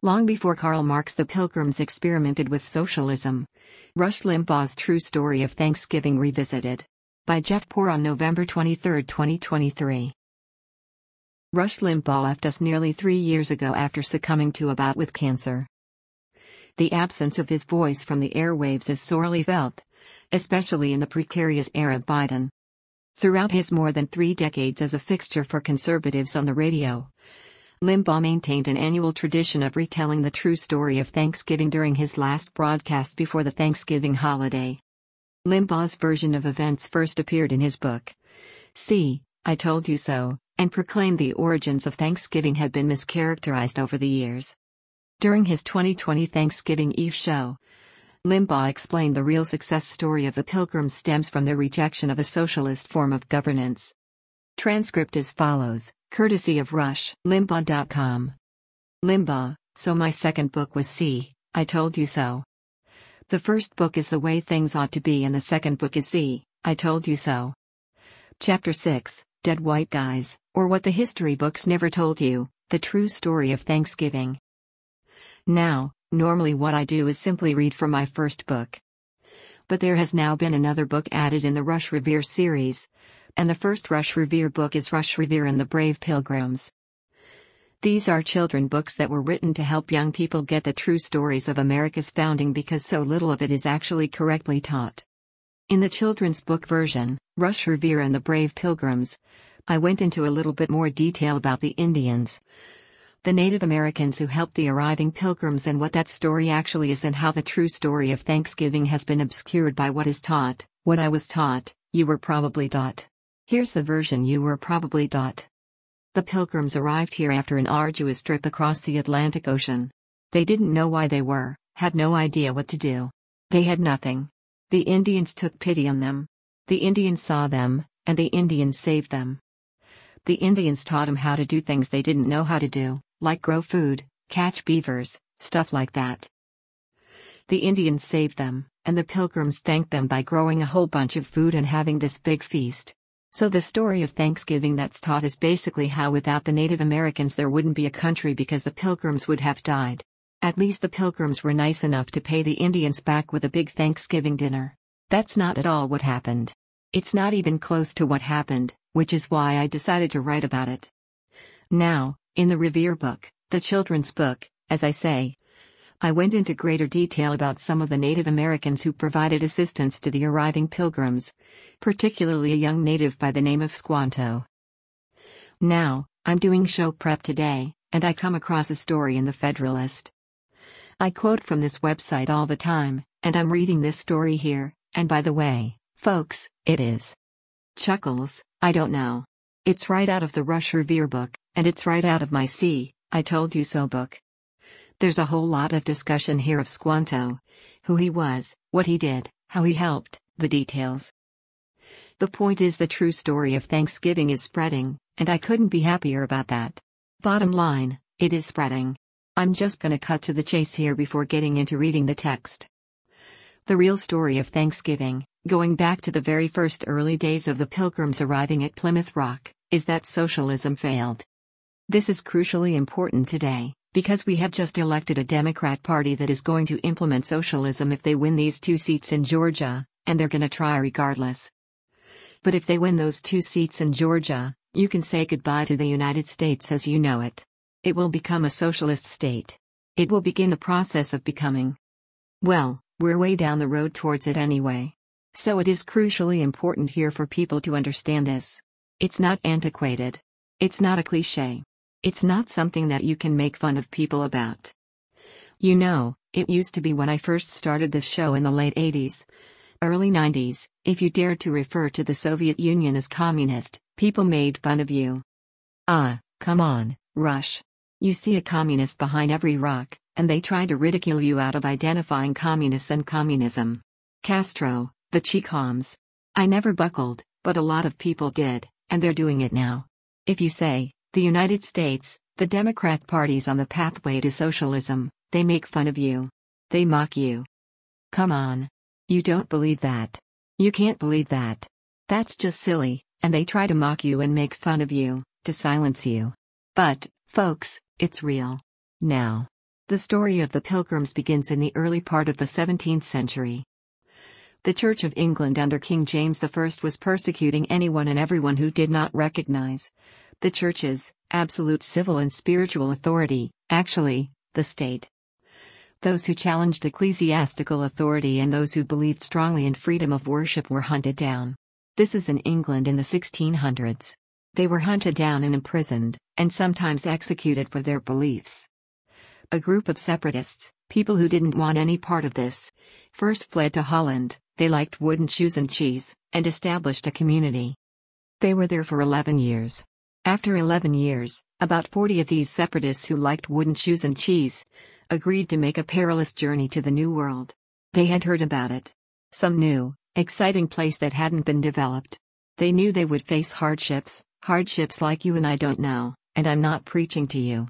Long before Karl Marx, the Pilgrims experimented with socialism. Rush Limbaugh's True Story of Thanksgiving Revisited. By Jeff Poor on November 23, 2023. Rush Limbaugh left us nearly 3 years ago after succumbing to a bout with cancer. The absence of his voice from the airwaves is sorely felt, especially in the precarious era of Biden. Throughout his more than 3 decades as a fixture for conservatives on the radio, Limbaugh maintained an annual tradition of retelling the true story of Thanksgiving during his last broadcast before the Thanksgiving holiday. Limbaugh's version of events first appeared in his book, See, I Told You So, and proclaimed the origins of Thanksgiving had been mischaracterized over the years. During his 2020 Thanksgiving Eve show, Limbaugh explained the real success story of the Pilgrims stems from their rejection of a socialist form of governance. Transcript as follows, courtesy of RushLimbaugh.com. Limbaugh, so my second book was See, I Told You So. The first book is The Way Things Ought to Be and the second book is See, I Told You So. Chapter 6, Dead White Guys, or What the History Books Never Told You, The True Story of Thanksgiving. Now, normally what I do is simply read from my first book. But there has now been another book added in the Rush Revere series, and the first Rush Revere book is Rush Revere and the Brave Pilgrims. These are children books that were written to help young people get the true stories of America's founding because so little of it is actually correctly taught. In the children's book version, Rush Revere and the Brave Pilgrims, I went into a little bit more detail about the Indians, the Native Americans who helped the arriving Pilgrims and what that story actually is and how the true story of Thanksgiving has been obscured by what is taught. What I was taught, you were probably taught. Here's the version you were probably taught. The Pilgrims arrived here after an arduous trip across the Atlantic Ocean. They didn't know why they were, had no idea what to do. They had nothing. The Indians took pity on them. The Indians saw them, and the Indians saved them. The Indians taught them how to do things they didn't know how to do, like grow food, catch beavers, stuff like that. The Indians saved them, and the Pilgrims thanked them by growing a whole bunch of food and having this big feast. So the story of Thanksgiving that's taught is basically how without the Native Americans there wouldn't be a country because the Pilgrims would have died. At least the Pilgrims were nice enough to pay the Indians back with a big Thanksgiving dinner. That's not at all what happened. It's not even close to what happened, which is why I decided to write about it. Now, in the Revere book, the children's book, as I say, I went into greater detail about some of the Native Americans who provided assistance to the arriving Pilgrims, particularly a young native by the name of Squanto. Now, I'm doing show prep today, and I come across a story in the Federalist. I quote from this website all the time, and I'm reading this story here, and by the way, folks, it is. Chuckles, I don't know. It's right out of the Rush Revere book, and it's right out of my See, I Told You So book. There's a whole lot of discussion here of Squanto, who he was, what he did, how he helped, the details. The point is the true story of Thanksgiving is spreading, and I couldn't be happier about that. Bottom line, it is spreading. I'm just gonna cut to the chase here before getting into reading the text. The real story of Thanksgiving, going back to the very first early days of the Pilgrims arriving at Plymouth Rock, is that socialism failed. This is crucially important today, because we have just elected a Democrat Party that is going to implement socialism if they win these 2 seats in Georgia, and they're gonna try regardless. But if they win those 2 seats in Georgia, you can say goodbye to the United States as you know it. It will become a socialist state. It will begin the process of becoming. Well, we're way down the road towards it anyway. So it is crucially important here for people to understand this. It's not antiquated. It's not a cliché. It's not something that you can make fun of people about. You know, it used to be when I first started this show in the late 80s, early 90s, if you dared to refer to the Soviet Union as communist, people made fun of you. Come on, Rush. You see a communist behind every rock, and they try to ridicule you out of identifying communists and communism. Castro, the Chekoms. I never buckled, but a lot of people did, and they're doing it now. If you say, the United States, the Democrat Party's on the pathway to socialism, they make fun of you. They mock you. Come on. You don't believe that. You can't believe that. That's just silly, and they try to mock you and make fun of you, to silence you. But, folks, it's real. Now. The story of the Pilgrims begins in the early part of the 17th century. The Church of England under King James I was persecuting anyone and everyone who did not recognize the Church's absolute civil and spiritual authority, actually, the state. Those who challenged ecclesiastical authority and those who believed strongly in freedom of worship were hunted down. This is in England in the 1600s. They were hunted down and imprisoned, and sometimes executed for their beliefs. A group of separatists, people who didn't want any part of this, first fled to Holland. They liked wooden shoes and cheese, and established a community. They were there for 11 years. After 11 years, about 40 of these separatists who liked wooden shoes and cheese agreed to make a perilous journey to the New World. They had heard about it. Some new, exciting place that hadn't been developed. They knew they would face hardships like you and I don't know, and I'm not preaching to you.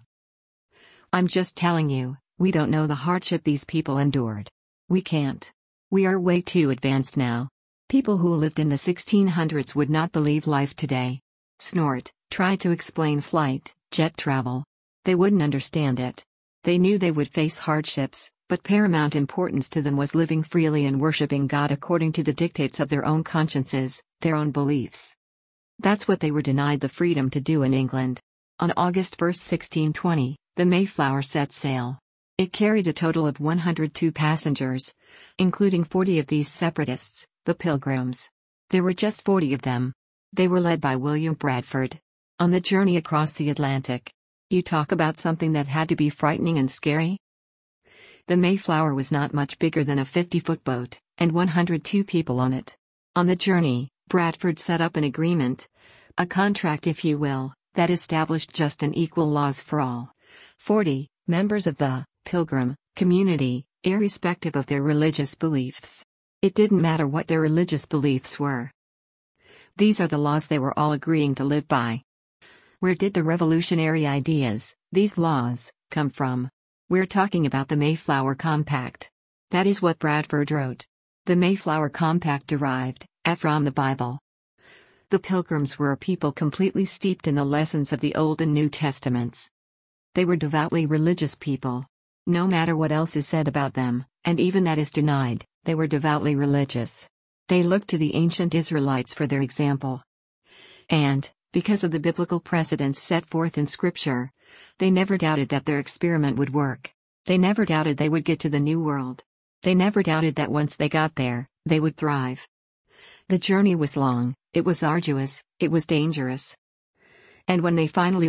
I'm just telling you, we don't know the hardship these people endured. We can't. We are way too advanced now. People who lived in the 1600s would not believe life today. Snort, try to explain flight, jet travel. They wouldn't understand it. They knew they would face hardships, but paramount importance to them was living freely and worshipping God according to the dictates of their own consciences, their own beliefs. That's what they were denied the freedom to do in England. On August 1, 1620, the Mayflower set sail. It carried a total of 102 passengers, including 40 of these separatists, the Pilgrims. There were just 40 of them. They were led by William Bradford. On the journey across the Atlantic. You talk about something that had to be frightening and scary? The Mayflower was not much bigger than a 50-foot boat, and 102 people on it. On the journey, Bradford set up an agreement, a contract if you will, that established just and equal laws for all 40 members of the Pilgrim community, irrespective of their religious beliefs. It didn't matter what their religious beliefs were. These are the laws they were all agreeing to live by. Where did the revolutionary ideas, these laws, come from? We're talking about the Mayflower Compact. That is what Bradford wrote. The Mayflower Compact derived from the Bible. The Pilgrims were a people completely steeped in the lessons of the Old and New Testaments. They were devoutly religious people. No matter what else is said about them, and even that is denied, they were devoutly religious. They looked to the ancient Israelites for their example. And, because of the biblical precedents set forth in Scripture, they never doubted that their experiment would work. They never doubted they would get to the New World. They never doubted that once they got there, they would thrive. The journey was long, it was arduous, it was dangerous. And when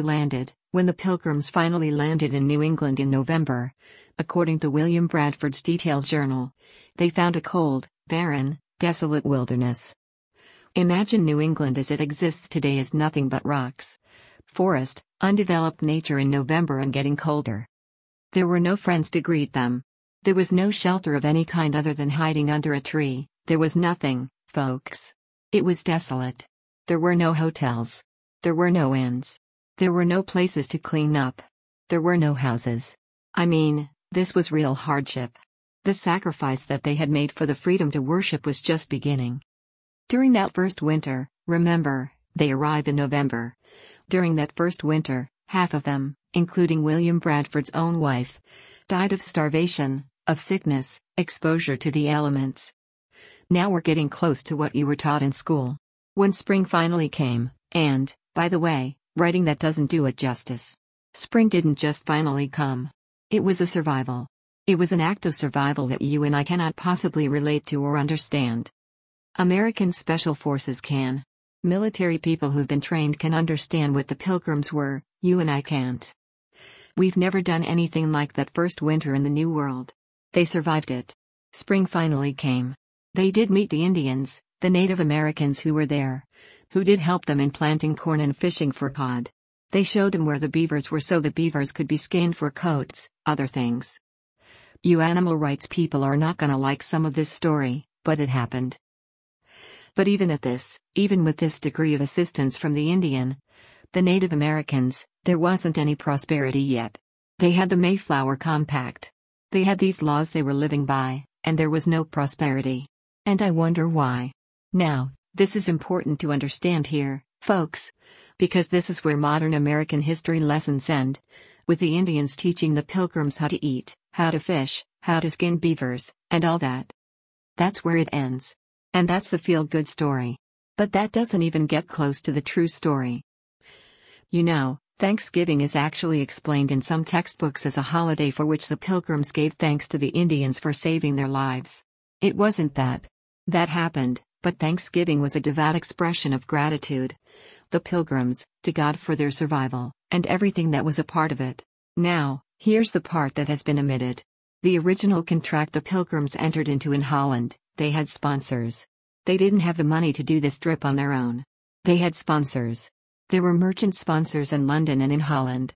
the Pilgrims finally landed in New England in November, according to William Bradford's detailed journal, they found a cold, barren, desolate wilderness. Imagine New England as it exists today as nothing but rocks, forest, undeveloped nature in November and getting colder. There were no friends to greet them. There was no shelter of any kind other than hiding under a tree. There was nothing, folks. It was desolate. There were no hotels. There were no inns. There were no places to clean up. There were no houses. I mean, this was real hardship. The sacrifice that they had made for the freedom to worship was just beginning. During that first winter, remember, they arrived in November. During that first winter, half of them, including William Bradford's own wife, died of starvation, of sickness, exposure to the elements. Now we're getting close to what you were taught in school. When spring finally came, and, by the way, writing that doesn't do it justice. Spring didn't just finally come. It was a survival. It was an act of survival that you and I cannot possibly relate to or understand. American Special Forces can. Military people who've been trained can understand what the Pilgrims were, you and I can't. We've never done anything like that first winter in the New World. They survived it. Spring finally came. They did meet the Indians, the Native Americans who were there, who did help them in planting corn and fishing for cod. They showed them where the beavers were so the beavers could be skinned for coats, other things. You animal rights people are not gonna like some of this story, but it happened. But even with this degree of assistance from the Native Americans, there wasn't any prosperity yet. They had the Mayflower Compact. They had these laws they were living by, and there was no prosperity. And I wonder why. Now, this is important to understand here, folks, because this is where modern American history lessons end. with the Indians teaching the Pilgrims how to eat, how to fish, how to skin beavers, and all that. That's where it ends. And that's the feel-good story. But that doesn't even get close to the true story. You know, Thanksgiving is actually explained in some textbooks as a holiday for which the Pilgrims gave thanks to the Indians for saving their lives. It wasn't that. That happened, but Thanksgiving was a devout expression of gratitude. The Pilgrims, to God for their survival, and everything that was a part of it. Now, here's the part that has been omitted. The original contract the Pilgrims entered into in Holland, they had sponsors. They didn't have the money to do this trip on their own. They had sponsors. There were merchant sponsors in London and in Holland.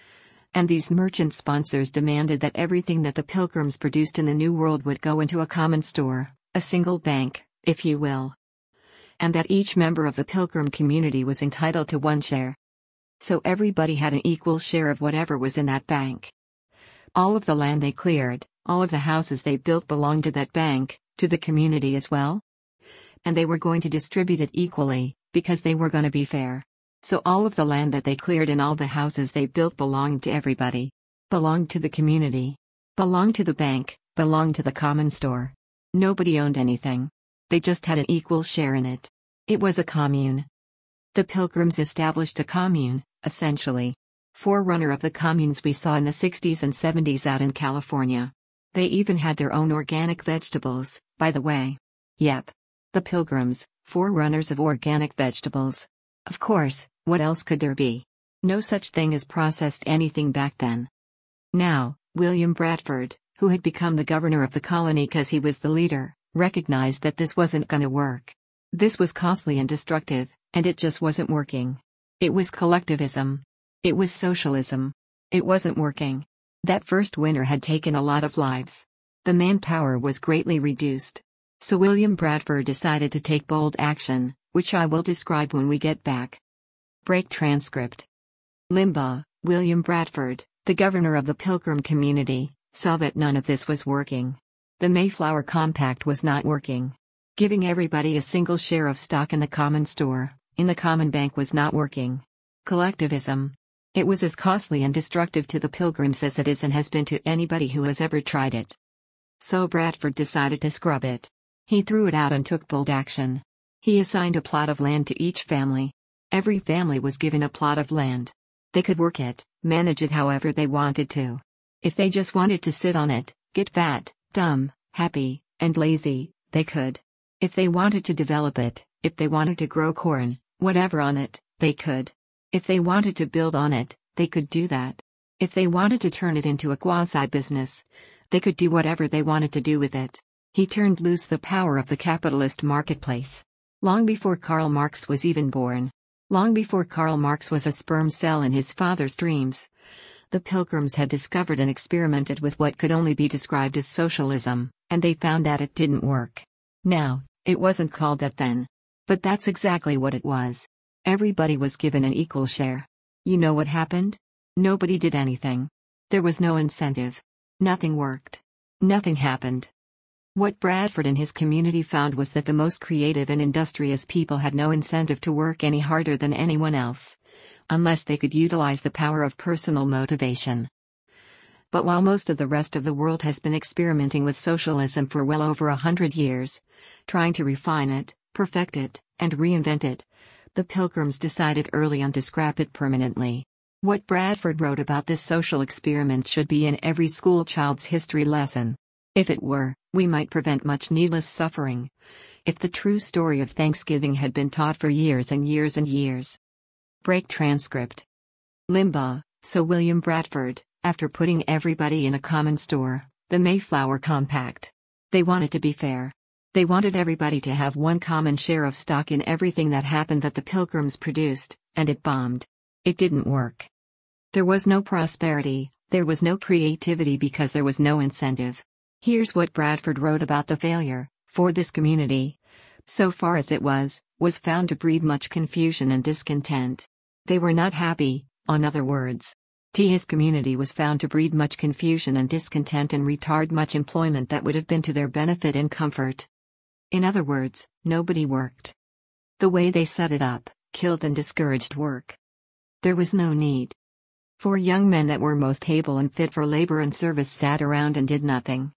And these merchant sponsors demanded that everything that the Pilgrims produced in the New World would go into a common store, a single bank, if you will. And that each member of the Pilgrim community was entitled to one share. So everybody had an equal share of whatever was in that bank. All of the land they cleared, all of the houses they built belonged to that bank, to the community as well. And they were going to distribute it equally, because they were going to be fair. So all of the land that they cleared and all the houses they built belonged to everybody. Belonged to the community. Belonged to the bank, belonged to the common store. Nobody owned anything. They just had an equal share in it. It was a commune. The Pilgrims established a commune, essentially. Forerunner of the communes we saw in the 60s and 70s out in California. They even had their own organic vegetables, by the way. Yep. The Pilgrims, forerunners of organic vegetables. Of course, what else could there be? No such thing as processed anything back then. Now, William Bradford, who had become the governor of the colony because he was the leader, recognized that this wasn't gonna work. This was costly and destructive, and it just wasn't working. It was collectivism. It was socialism. It wasn't working. That first winter had taken a lot of lives. The manpower was greatly reduced. So William Bradford decided to take bold action, which I will describe when we get back. Break transcript. Limbaugh, William Bradford, the governor of the Pilgrim community, saw that none of this was working. The Mayflower Compact was not working. Giving everybody a single share of stock in the common store, in the common bank was not working. Collectivism. It was as costly and destructive to the Pilgrims as it is and has been to anybody who has ever tried it. So Bradford decided to scrub it. He threw it out and took bold action. He assigned a plot of land to each family. Every family was given a plot of land. They could work it, manage it however they wanted to. If they just wanted to sit on it, get fat, dumb, happy, and lazy, they could. If they wanted to develop it, if they wanted to grow corn, whatever on it, they could. If they wanted to build on it, they could do that. If they wanted to turn it into a quasi-business, they could do whatever they wanted to do with it. He turned loose the power of the capitalist marketplace. Long before Karl Marx was even born. Long before Karl Marx was a sperm cell in his father's dreams. The Pilgrims had discovered and experimented with what could only be described as socialism, and they found that it didn't work. Now, it wasn't called that then. But that's exactly what it was. Everybody was given an equal share. You know what happened? Nobody did anything. There was no incentive. Nothing worked. Nothing happened. What Bradford and his community found was that the most creative and industrious people had no incentive to work any harder than anyone else, unless they could utilize the power of personal motivation. But while most of the rest of the world has been experimenting with socialism for well over 100 years, trying to refine it, perfect it, and reinvent it, the Pilgrims decided early on to scrap it permanently. What Bradford wrote about this social experiment should be in every school child's history lesson. If it were, we might prevent much needless suffering. If the true story of Thanksgiving had been taught for years and years and years. Break transcript. Limbaugh, so William Bradford, after putting everybody in a common store, the Mayflower Compact. They wanted to be fair. They wanted everybody to have one common share of stock in everything that happened that the Pilgrims produced, and it bombed. It didn't work. There was no prosperity, there was no creativity because there was no incentive. Here's what Bradford wrote about the failure, for this community, so far as it was found to breed much confusion and discontent. They were not happy, in other words. His community was found to breed much confusion and discontent and retard much employment that would have been to their benefit and comfort. In other words, nobody worked. The way they set it up, killed and discouraged work. There was no need. 4 young men that were most able and fit for labor and service sat around and did nothing.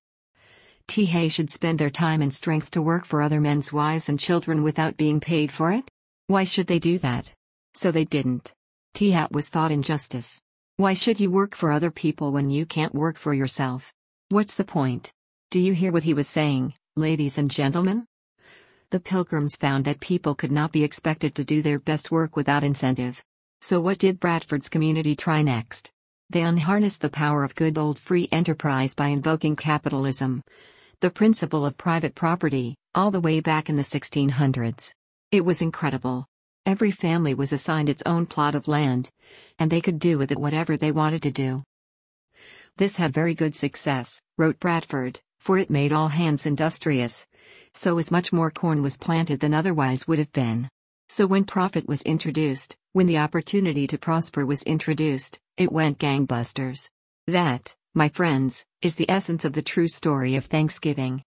T. should spend their time and strength to work for other men's wives and children without being paid for it? Why should they do that? So they didn't. T. was thought injustice. Why should you work for other people when you can't work for yourself? What's the point? Do you hear what he was saying, ladies and gentlemen? The Pilgrims found that people could not be expected to do their best work without incentive. So what did Bradford's community try next? They unharnessed the power of good old free enterprise by invoking capitalism, the principle of private property, all the way back in the 1600s. It was incredible. Every family was assigned its own plot of land, and they could do with it whatever they wanted to do. This had very good success, wrote Bradford, for it made all hands industrious. So as much more corn was planted than otherwise would have been. So when profit was introduced, when the opportunity to prosper was introduced, it went gangbusters. That, my friends, is the essence of the true story of Thanksgiving.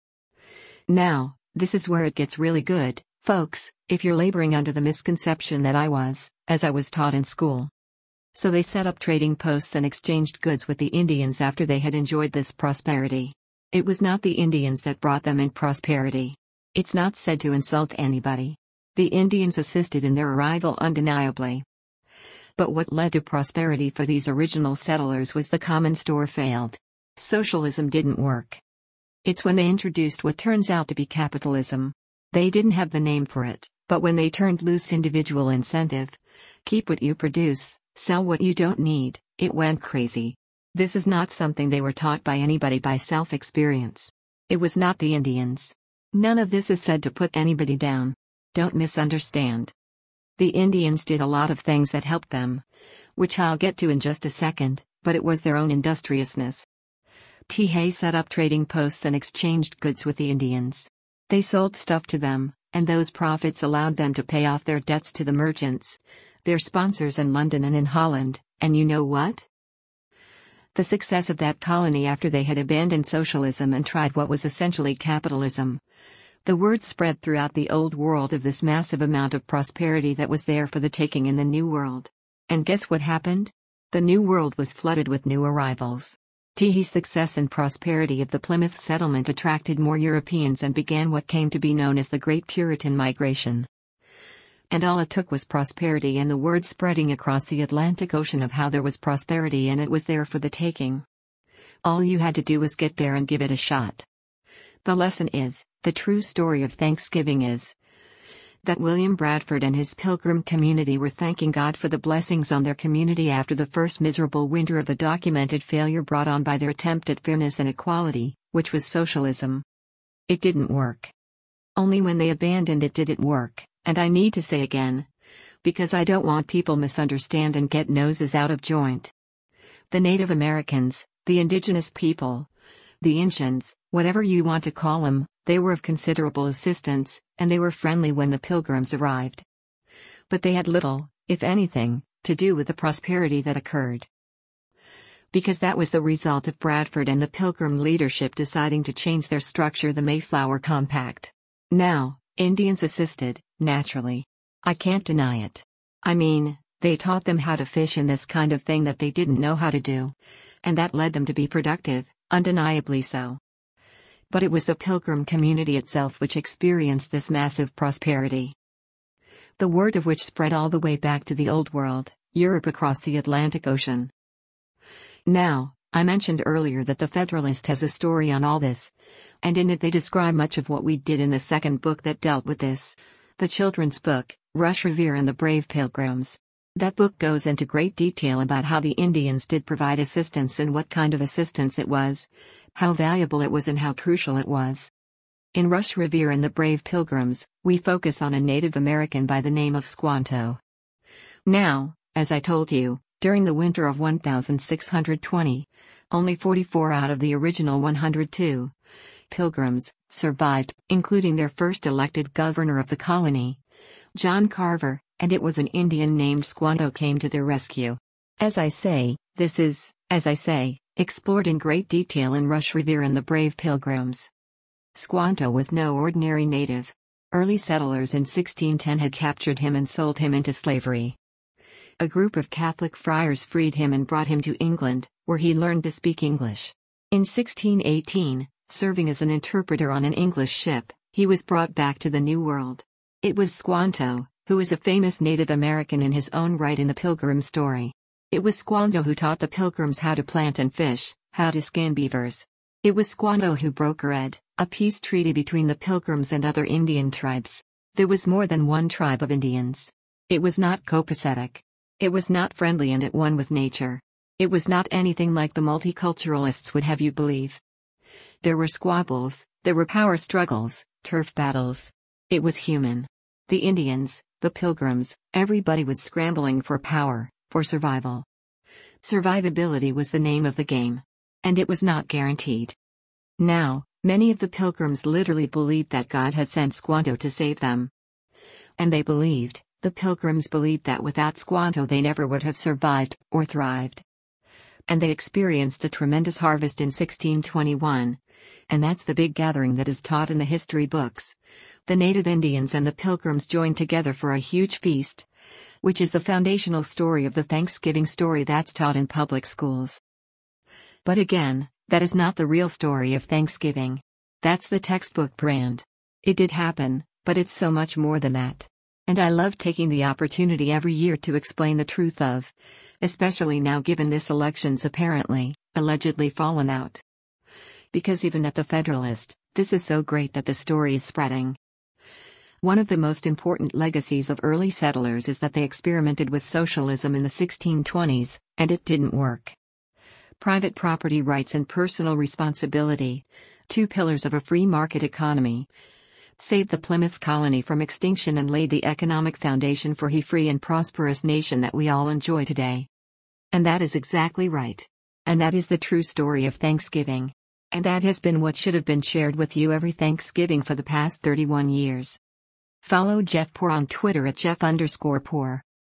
Now, this is where it gets really good, folks, if you're laboring under the misconception that I was, as I was taught in school. So they set up trading posts and exchanged goods with the Indians after they had enjoyed this prosperity. It was not the Indians that brought them in prosperity. It's not said to insult anybody. The Indians assisted in their arrival undeniably. But what led to prosperity for these original settlers was the common store failed. Socialism didn't work. It's when they introduced what turns out to be capitalism. They didn't have the name for it, but when they turned loose individual incentive, keep what you produce, sell what you don't need, it went crazy. This is not something they were taught by anybody by self-experience. It was not the Indians. None of this is said to put anybody down. Don't misunderstand. The Indians did a lot of things that helped them, which I'll get to in just a second, but it was their own industriousness. T. set up trading posts and exchanged goods with the Indians. They sold stuff to them, and those profits allowed them to pay off their debts to the merchants, their sponsors in London and in Holland, and you know what? The success of that colony after they had abandoned socialism and tried what was essentially capitalism. The word spread throughout the old world of this massive amount of prosperity that was there for the taking in the new world. And guess what happened? The new world was flooded with new arrivals. T.'s success and prosperity of the Plymouth settlement attracted more Europeans and began what came to be known as the Great Puritan Migration. And all it took was prosperity and the word spreading across the Atlantic Ocean of how there was prosperity and it was there for the taking. All you had to do was get there and give it a shot. The lesson is, the true story of Thanksgiving is that William Bradford and his Pilgrim community were thanking God for the blessings on their community after the first miserable winter of the documented failure brought on by their attempt at fairness and equality, which was socialism. It didn't work. Only when they abandoned it did it work. And I need to say again, because I don't want people misunderstand and get noses out of joint. The Native Americans, the indigenous people, the Indians, whatever you want to call them, they were of considerable assistance, and they were friendly when the Pilgrims arrived. But they had little, if anything, to do with the prosperity that occurred. Because that was the result of Bradford and the Pilgrim leadership deciding to change their structure, the Mayflower Compact. Now, Indians assisted, naturally. I can't deny it. I mean, they taught them how to fish and this kind of thing that they didn't know how to do. And that led them to be productive, undeniably so. But it was the Pilgrim community itself which experienced this massive prosperity. The word of which spread all the way back to the Old World, Europe across the Atlantic Ocean. Now, I mentioned earlier that the Federalist has a story on all this, and in it they describe much of what we did in the second book that dealt with this, the children's book, Rush Revere and the Brave Pilgrims. That book goes into great detail about how the Indians did provide assistance and what kind of assistance it was, how valuable it was and how crucial it was. In Rush Revere and the Brave Pilgrims, we focus on a Native American by the name of Squanto. Now, as I told you, during the winter of 1620, only 44 out of the original 102 Pilgrims survived, including their first elected governor of the colony, John Carver, and it was an Indian named Squanto came to their rescue. As I say, this is, explored in great detail in Rush Revere and the Brave Pilgrims. Squanto was no ordinary native. Early settlers in 1610 had captured him and sold him into slavery. A group of Catholic friars freed him and brought him to England, where he learned to speak English. In 1618, serving as an interpreter on an English ship, he was brought back to the New World. It was Squanto, who is a famous Native American in his own right in the Pilgrim story. It was Squanto who taught the Pilgrims how to plant and fish, how to skin beavers. It was Squanto who brokered a peace treaty between the Pilgrims and other Indian tribes. There was more than one tribe of Indians. It was not copacetic. It was not friendly and at one with nature. It was not anything like the multiculturalists would have you believe. There were squabbles, there were power struggles, turf battles. It was human. The Indians, the Pilgrims, everybody was scrambling for power, for survival. Survivability was the name of the game. And it was not guaranteed. Now, many of the Pilgrims literally believed that God had sent Squanto to save them. And they believed, the Pilgrims believed that without Squanto they never would have survived, or thrived. And they experienced a tremendous harvest in 1621. And that's the big gathering that is taught in the history books. The native Indians and the Pilgrims joined together for a huge feast, which is the foundational story of the Thanksgiving story that's taught in public schools. But again, that is not the real story of Thanksgiving. That's the textbook brand. It did happen, but it's so much more than that. And I love taking the opportunity every year to explain the truth of, especially now given this election's apparently, allegedly fallen out. Because even at the Federalist, this is so great that the story is spreading. One of the most important legacies of early settlers is that they experimented with socialism in the 1620s, and it didn't work. Private property rights and personal responsibility, two pillars of a free market economy, saved the Plymouth colony from extinction and laid the economic foundation for the free and prosperous nation that we all enjoy today. And that is exactly right. And that is the true story of Thanksgiving. And that has been what should have been shared with you every Thanksgiving for the past 31 years. Follow Jeff Poor on Twitter at Jeff_Poor.